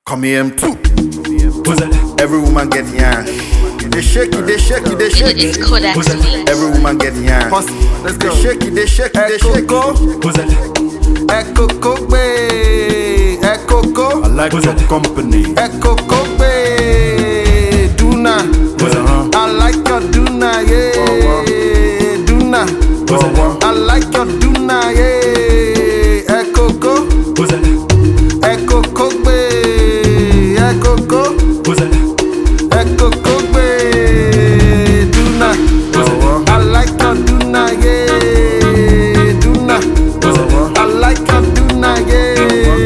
Come here, M2. Every woman get yan. They shake it, they shake it, they shake it. It's Kodak Beats. Every woman get yan. Let's go. They shake it, they shake it, they shake it. Ekoko be, Ekoko. I like your company. Ekoko be, Duna. I like your Duna, yeah. Duna. I like your Duna, yeah. Ekoko. Ekoko be, Ekoko. Ekoko be, Duna. I like your Duna, yeah. Duna. I like your Duna, yeah.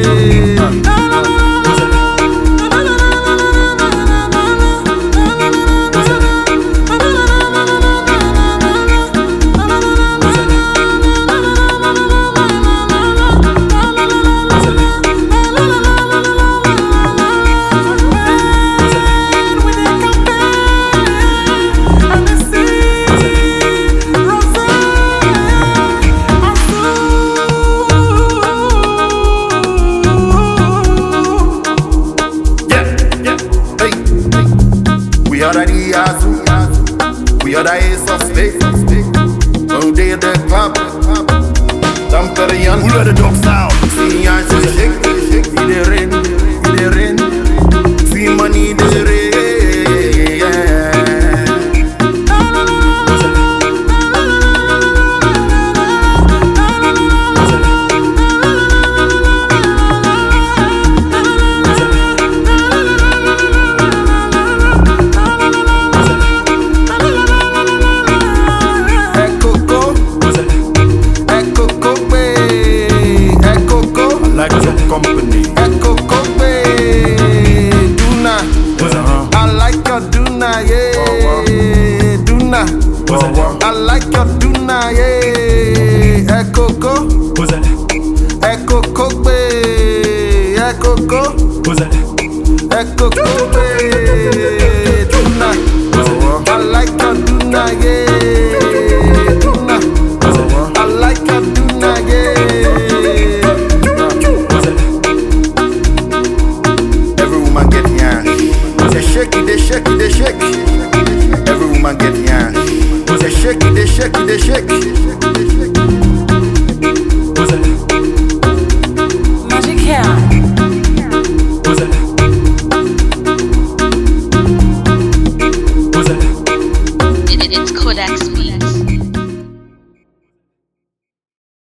We are the Yazoo, we are the Ace of Spades. One day at the club, Tamperian, who let the dogs out? See I shake, in the rain, see money in the rain. Like your company. Ekoko be, Duna. I like your Duna, yeah. Duna. I like your Duna, yeah. Ekoko. Ekoko be, Ekoko. Ekoko be, Duna. I like your Duna, yeah.